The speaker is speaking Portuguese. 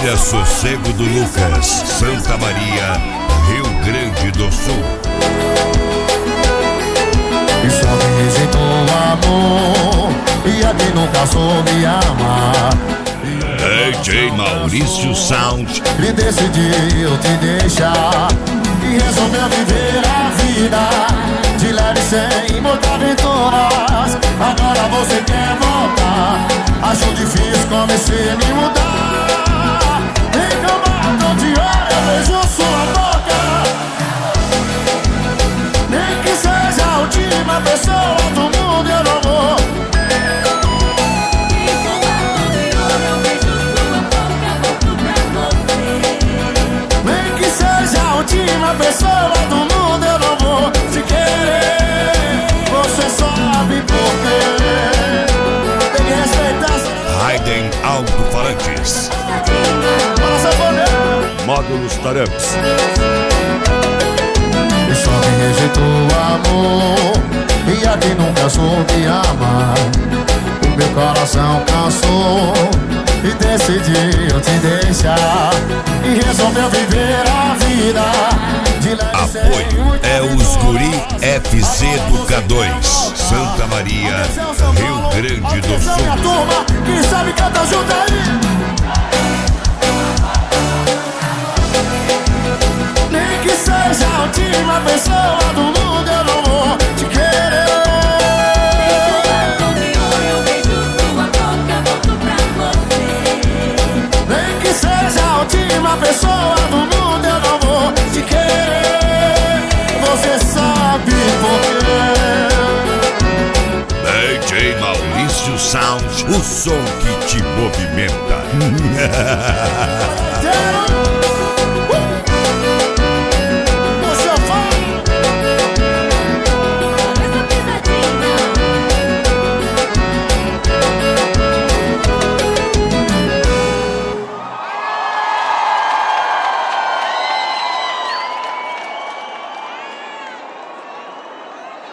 Família Sossego do Lucas, Santa Maria, Rio Grande do Sul. E só me rejeitou o amor, e a quem nunca soube amar. DJ Maurício Sound. E decidiu te deixar, e resolveu viver a vida de leve sem muitas aventuras. Agora você quer voltar, acho difícil, comecei a me mudar. Reclamado de hora, eu vejo sua boca. Nem que seja a última pessoa do mundo, eu não vou. Reclamado de hora, eu vejo sua boca, volto pra você. Nem que seja a última pessoa do mundo, eu não vou te querer. Você sabe por quê. Tem que respeitar. Raiden Alto-Falantes. Módulos Taramps. E só me rejeitou o amor, e a quem nunca soube amar. O meu coração cansou e decidiu te deixar, e resolveu viver a vida de leve. Apoio é os Guri FC do K2, Santa Maria, Rio Grande do Sul. Minha turma que sabe cantar junto aí. Nem que seja a última pessoa do mundo, eu não vou te querer. Reclamado de hora, eu vejo sua boca, volto pra você. Nem que seja a última pessoa do mundo, eu não vou te querer. Você sabe por quê. DJ Maurício Sound, o som que te movimenta.